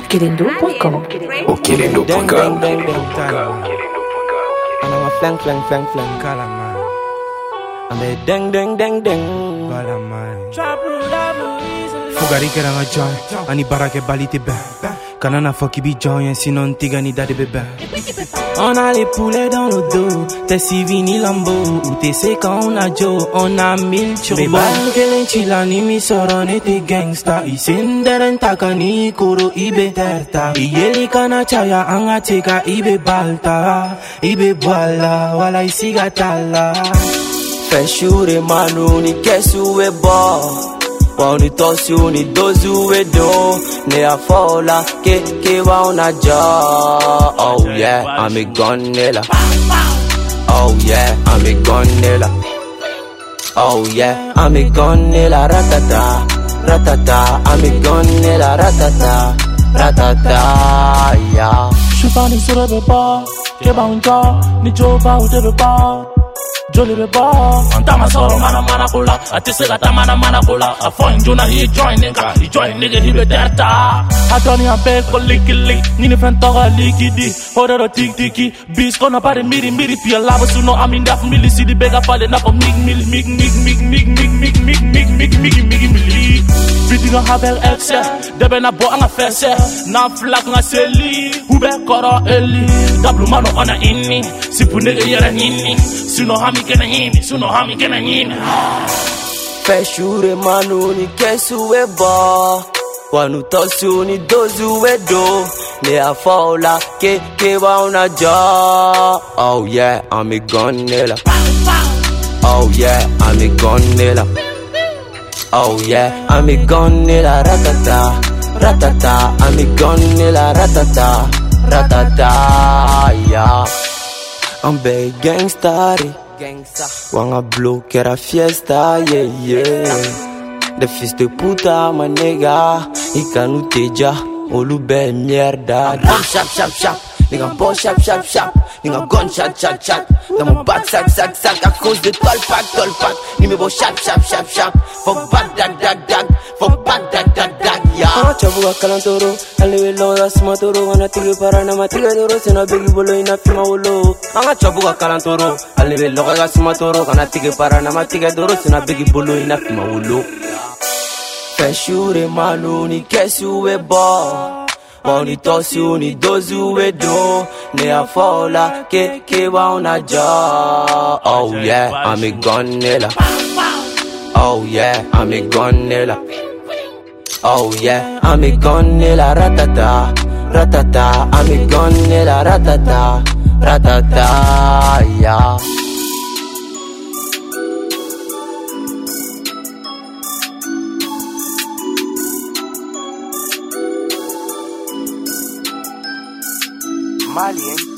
Okelendo.com. Okelendo.com. And I'm a flang. I'm a deng. Fugari che ranga joy, ani barake balite ben. Kanana fucky be joy, sinon tigani dade bébé. On a les poulets dans le dos, t'es si vini lambo, ou t'es c'est quand on a Joe, on a 1000 turbo. Mais ban que l'enchilani mi sorone te gangsta, isinderen takani kuro ibe terta. Iyeli kana chaya anga teka ibe balta, ibe boala, wala isigatala. Feshure manu ni kesu e bo. Wani tosi uni dozu e do. Ne a fola ke wa una ja. Oh yeah, I'm a gunilla. Oh yeah, I'm a gunilla. Oh yeah, I'm a gunilla. Ratata, I'm a gunilla. Ratata, yeah. Shufani sura beba, keba unja, ni jova ude beba. Jolly beba, antama soro mana kula, atise mana kula. A fine juna he join nigga he be derta. Adoni a beg for licky, nini fentoga likidi, horror tiki, beast gonna party miri pia lava suno amin daf mili city bega pale na ko mig. Bidding a havel excess, debe na bo anga fese, na flak nga seli, ube koro eli, dablu mano ona inni, sipu nigga yera nini, suno hami kena nini. Feshure manu ni kesu e bo, wanu tosu ni dozu e do, ne a fola ke wa una ja. Oh yeah, I'm a gunilla. Oh yeah, I'm a gunilla. Oh yeah, I'm a gunilla. Ratata, I'm a gunilla. Ratata, yeah. I'm big gangsta. Wanga blow que era fiesta, yeah. The fils de puta, ma nigga. Ikanuteja, olube mierda. Bomb sharp. Nigga bon sharp. Nigga gun chat. Dans mon bac sac. À cause de tol pack. Numéro sharp. Fuck back dag, yeah. Chabuga kalantoro, aliwe loda simatoro. Wana tige parana matiga doro. Sena begi bolo ina fima wolo. Anga chabuga kalantoro, aliwe loda simatoro. Wana tige parana matiga doro. Sena begi bolo ina fima wolo. Feshure manu ni kesu e bo. Wani tosi uni dozu e do. Ne a fola ke wa una ja. Oh yeah, I'm a gunilla. Oh yeah, I'm a gunilla. Oh yeah, I'm a gunilla. Ratata, I'm a gunilla. Ratata, yeah. Malien.